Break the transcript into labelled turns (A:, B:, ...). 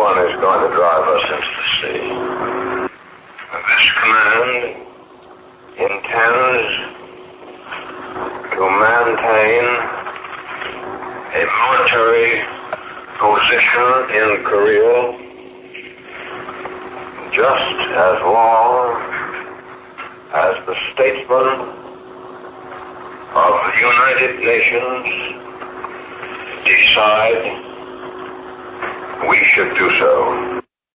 A: one who's going to drive us into the sea. This command intends to maintain a military position in Korea just as long as the statesmen of the United Nations decide we should do so.